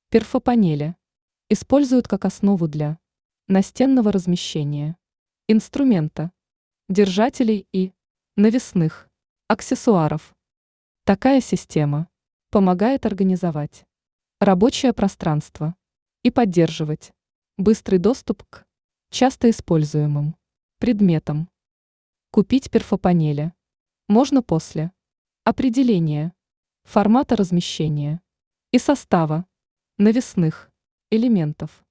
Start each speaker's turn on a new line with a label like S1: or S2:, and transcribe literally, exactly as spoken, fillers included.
S1: Перфопанели используют как основу для настенного размещения, инструмента, держателей и навесных аксессуаров. Такая система помогает организовать рабочее пространство и поддерживать быстрый доступ к часто используемым предметам. Купить перфопанели можно после определения формата размещения и состава навесных элементов.